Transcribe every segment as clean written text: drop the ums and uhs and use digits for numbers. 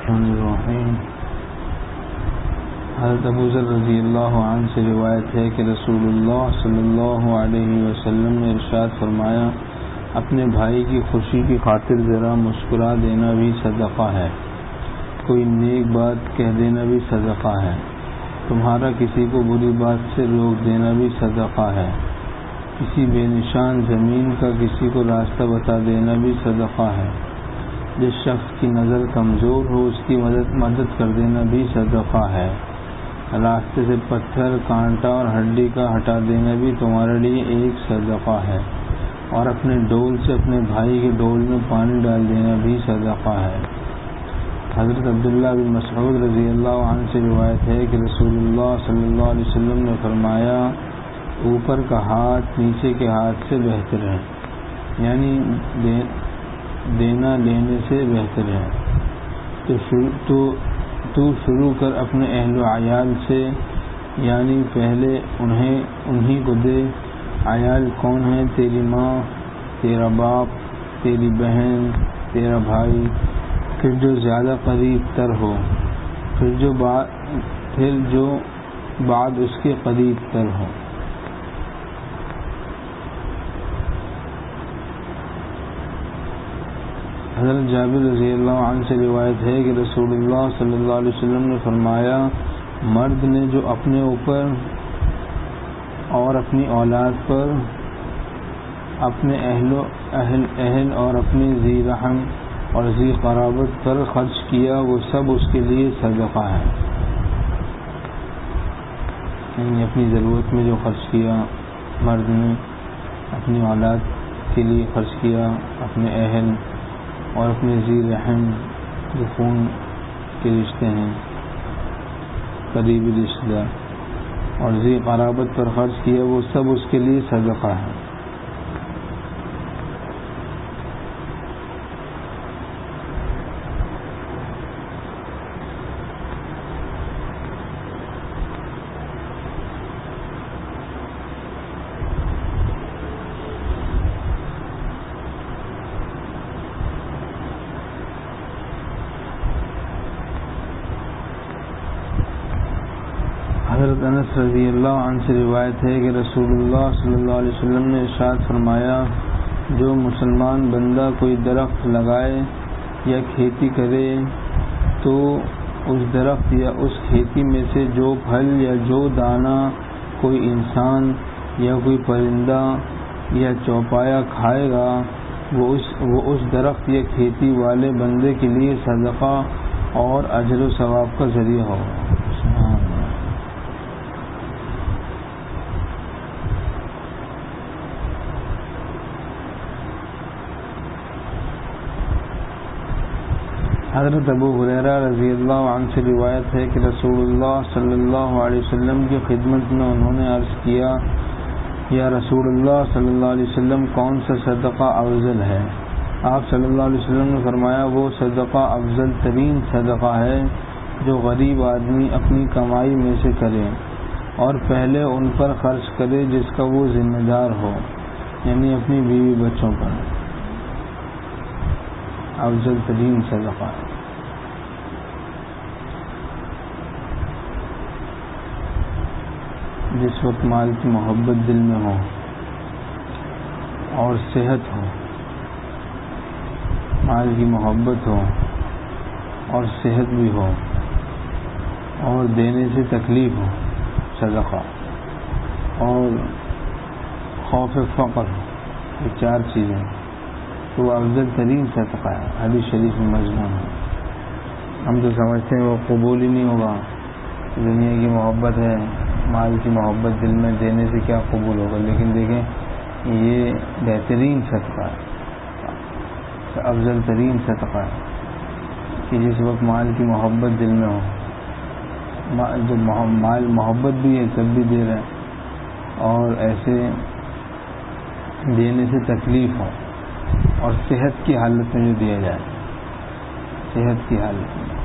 الرحمن الرحیم۔ حضرت ابو ذر رضی اللہ عنہ سے روایت ہے کہ رسول اللہ صلی اللہ علیہ وسلم نے ارشاد فرمایا، اپنے بھائی کی خوشی کی خاطر ذرا مسکرا دینا بھی صدقہ ہے، کوئی نیک بات کہہ دینا بھی صدقہ ہے، تمہارا کسی کو بری بات سے روک دینا بھی صدقہ ہے، کسی بے نشان زمین کا کسی کو راستہ بتا دینا بھی صدقہ ہے، جس شخص کی نظر کمزور ہو اس کی مدد کر دینا بھی صدقہ ہے، راستے سے پتھر، کانٹا اور ہڈی کا ہٹا دینا بھی تمہارے لیے ایک صدقہ ہے، اور اپنے ڈول سے اپنے بھائی کے ڈول میں پانی ڈال دینا بھی صدقہ ہے۔ حضرت عبداللہ بن مسعود رضی اللہ عنہ سے روایت ہے کہ رسول اللہ صلی اللہ علیہ وسلم نے فرمایا، اوپر کا ہاتھ نیچے کے ہاتھ سے بہتر ہے، یعنی دینا لینے سے بہتر ہے، تو شروع کر اپنے اہل و عیال سے، یعنی پہلے انہی کو دے۔ عیال کون ہیں؟ تیری ماں، تیرا باپ، تیری بہن، تیرا بھائی، پھر جو زیادہ قریب تر ہو، پھر جو بعد اس کے قریب تر ہو۔ حضرت جابر رضی اللہ عنہ سے روایت ہے کہ رسول اللہ صلی اللہ علیہ وسلم نے فرمایا، مرد نے جو اپنے اوپر اور اپنی اولاد پر، اپنے اہل اور اپنے ذی رحم اور ذی قرابت پر خرچ کیا، وہ سب اس کے لیے صدقہ ہے، یعنی اپنی ضرورت میں جو خرچ کیا مرد نے، اپنی اولاد کے لیے خرچ کیا، اپنے اہل اور اپنے ذی رحم جو خون کے رشتے ہیں، قریبی رشتہ دار، اور ذی قرابت پر خرچ کیا، وہ سب اس کے لیے صدقہ ہے۔ حضرت انس رضی اللہ عنہ سے روایت ہے کہ رسول اللہ صلی اللہ علیہ وسلم نے ارشاد فرمایا، جو مسلمان بندہ کوئی درخت لگائے یا کھیتی کرے تو اس درخت یا اس کھیتی میں سے جو پھل یا جو دانہ کوئی انسان یا کوئی پرندہ یا چوپایا کھائے گا، وہ اس درخت یا کھیتی والے بندے کے لیے صدقہ اور اجر و ثواب کا ذریعہ ہوگا۔ حضرت ابو ہریرہ رضی اللہ عنہ سے روایت ہے کہ رسول اللہ صلی اللہ علیہ وسلم کی خدمت میں انہوں نے عرض کیا، یا رسول اللہ صلی اللہ علیہ وسلم، کون سا صدقہ افضل ہے؟ آپ صلی اللہ علیہ وسلم نے فرمایا، وہ صدقہ افضل ترین صدقہ ہے جو غریب آدمی اپنی کمائی میں سے کرے اور پہلے ان پر خرچ کرے جس کا وہ ذمہ دار ہو، یعنی اپنی بیوی بچوں پر۔ افضل ترین صدقہ ہے۔ جس وقت مال کی محبت دل میں ہو اور صحت ہو، مال کی محبت ہو اور صحت بھی ہو اور دینے سے تکلیف ہو، صدقہ، اور خوف فقر، یہ چار چیزیں، تو وہ افضل ترین صدقہ ہے، حدیث شریف میں مضمون ہے۔ ہم تو سمجھتے ہیں وہ قبول ہی نہیں ہوگا، دنیا کی محبت ہے، مال کی محبت دل میں، دینے سے کیا قبول ہوگا، لیکن دیکھیں یہ بہترین صدقہ ہے، افضل ترین صدقہ ہے کہ جس وقت مال کی محبت دل میں ہو، جو مال محبت بھی ہے تب بھی دے رہے ہیں، اور ایسے دینے سے تکلیف ہو، اور صحت کی حالت میں جو دیا جائے، صحت کی حالت میں،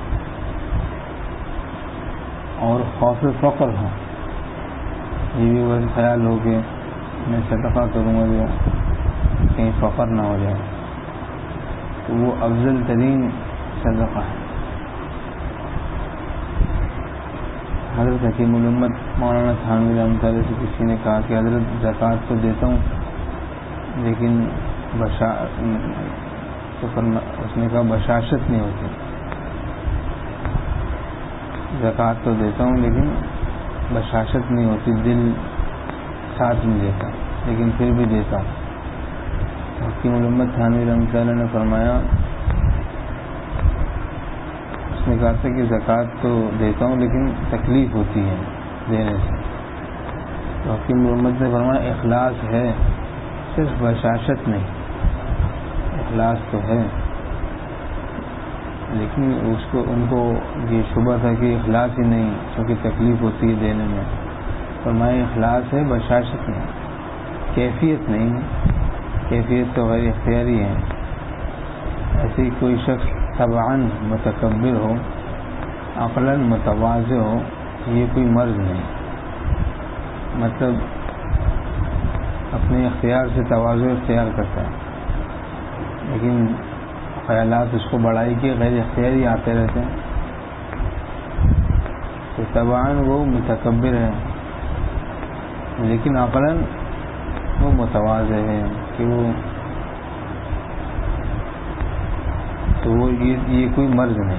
اور خوف فقر ہو، یہ بھی بس خیال ہو کہ میں صدقہ کروں گا جو کہیں فقر نہ ہو جائے، تو وہ افضل ترین صدقہ ہے۔ حضرت حکیم الامت مولانا تھانوی رحمۃ اللہ سے کسی نے کہا کہ حضرت زکوٰۃ تو دیتا ہوں لیکن اس نے کہا بشاشت نہیں ہوتی. زکوٰۃ تو دیتا ہوں لیکن بشاشت نہیں ہوتی، دل ساتھ نہیں دیتا، لیکن پھر بھی دیتا ہوں. حکیم الامت تھانوی رحمۃ اللہ نے فرمایا، اس نے کہا تھا کہ زکوٰۃ تو دیتا ہوں لیکن تکلیف ہوتی ہے دینے سے. تو حکیم الامت نے فرمایا اخلاص ہے، صرف بشاشت نہیں، اخلاص تو ہے، لیکن ان کو یہ شبہ تھا کہ اخلاص ہی نہیں کیونکہ تکلیف ہوتی ہے دینے میں. فرمایا اخلاص ہے، بشاشت نہیں، کیفیت نہیں، کیفیت تو غیر اختیاری ہے. ایسے ہی کوئی شخص طبعاً متکبر ہو، عقلاً متواضع ہو، یہ کوئی مرض نہیں. مطلب اپنے اختیار سے تواضع اختیار کرتا ہے لیکن خیالات اس کو بڑائی کے غیر اختیاری آتے رہتے ہیں. تو طبعاً وہ متکبر ہے لیکن عقلاً وہ متواضع ہے کہ یہ کوئی مرض نہیں.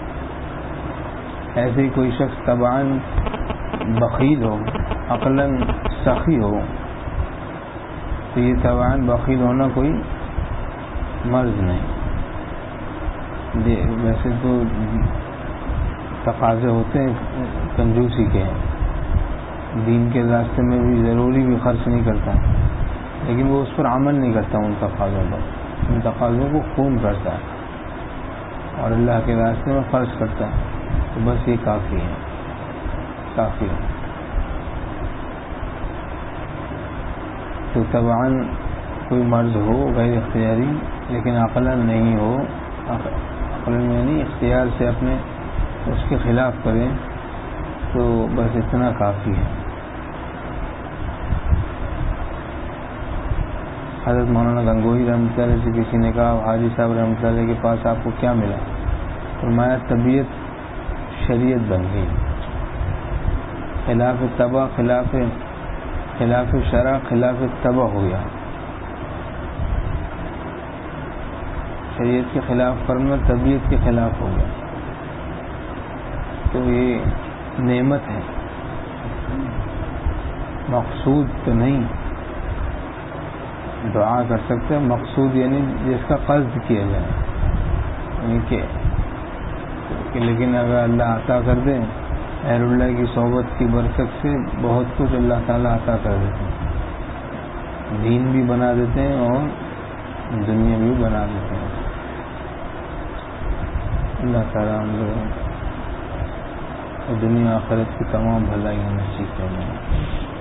ایسے ہی کوئی شخص طبعاً بخیل ہو، عقلاً سخی ہو، تو یہ طبعاً بخیل ہونا کوئی مرض نہیں. ویسے تو تقاضے ہوتے ہیں کنجوسی کے، دین کے راستے میں بھی ضروری بھی خرچ نہیں کرتا، لیکن وہ اس پر عمل نہیں کرتا. ان تقاضوں کو خون کرتا ہے اور اللہ کے راستے میں خرچ کرتا ہے، تو بس یہ کافی ہے، کافی ہے. تو طبعاً کوئی مرض ہو غیر اختیاری لیکن عقلاً نہیں ہو، عقلاً یعنی اختیار سے اپنے اس کے خلاف کریں، تو بس اتنا کافی ہے. حضرت مولانا گنگوہی رحمۃ اللہ سے کسی نے کہا حاجی صاحب رحمۃ اللہ کے پاس آپ کو کیا ملا؟ فرمایا طبیعت شریعت بن گئی، خلاف طبع، خلاف شرع، خلاف طبع ہو گیا. شریعت کے خلاف کرنا طبیعت کے خلاف ہو گیا. تو یہ نعمت ہے، مقصود تو نہیں. دعا کر سکتے ہیں، مقصود یعنی جس کا قصد کیا جائے، یعنی کہ لیکن اگر اللہ عطا کر دے، اہل اللہ کی صحبت کی برکت سے بہت کچھ اللہ تعالیٰ عطا کر دیتے ہیں، دین بھی بنا دیتے ہیں اور دنیا بھی بنا دیتے ہیں. اللہ تعالیٰ ہم لوگوں دنیا آخرت کی تمام بھلائیاں نصیب فرمائے.